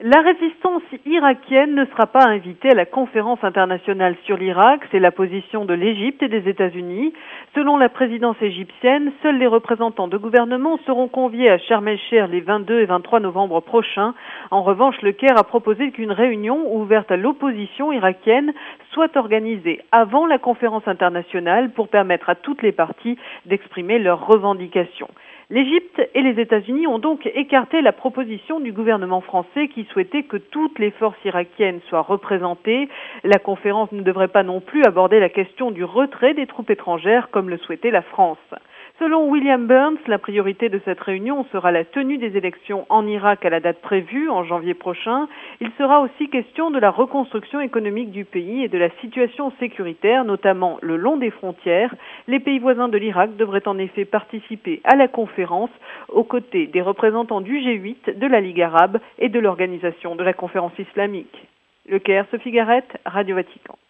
La résistance irakienne ne sera pas invitée à la conférence internationale sur l'Irak, c'est la position de l'Égypte et des États-Unis. Selon la présidence égyptienne, seuls les représentants de gouvernement seront conviés à Sharm el-Sheikh les 22 et 23 novembre prochains. En revanche, le Caire a proposé qu'une réunion ouverte à l'opposition irakienne soit organisée avant la conférence internationale pour permettre à toutes les parties d'exprimer leurs revendications. L'Égypte et les États-Unis ont donc écarté la proposition du gouvernement français qui souhaitait que toutes les forces irakiennes soient représentées. La conférence ne devrait pas non plus aborder la question du retrait des troupes étrangères comme le souhaitait la France. Selon William Burns, la priorité de cette réunion sera la tenue des élections en Irak à la date prévue, en janvier prochain. Il sera aussi question de la reconstruction économique du pays et de la situation sécuritaire, notamment le long des frontières. Les pays voisins de l'Irak devraient en effet participer à la conférence aux côtés des représentants du G8, de la Ligue arabe et de l'Organisation de la conférence islamique. Le Caire, Sophie Garrett, Radio Vatican.